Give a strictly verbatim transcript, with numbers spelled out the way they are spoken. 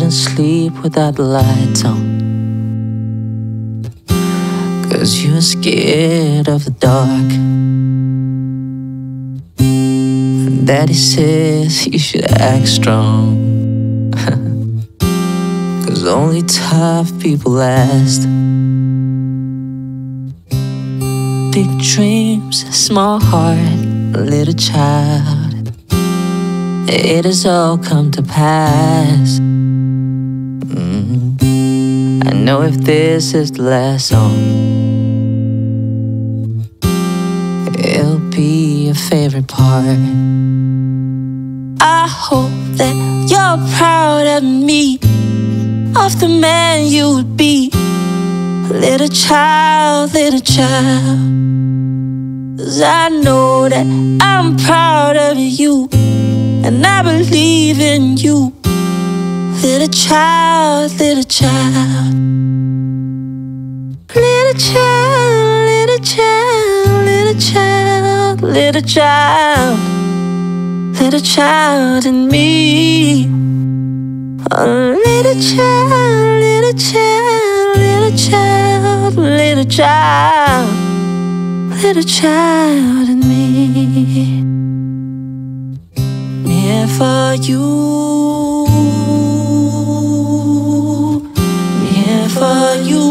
couldn't sleep without the lights on, 'cause you were scared of the dark. And Daddy says you should act strong, 'cause only tough people last. Big dreams, small heart, little child, it has all come to pass. mm. I know if this is the last song, it'll be your favorite part. I hope that you're proud of me, of the man you would be. Little child, little child, 'cause I know that I'm proud of you, and I believe in you. Little child, little child, little child, little child, little child, little child, little child in me. A little child, little child, little child, little child, little child in me. Here for you, here for you.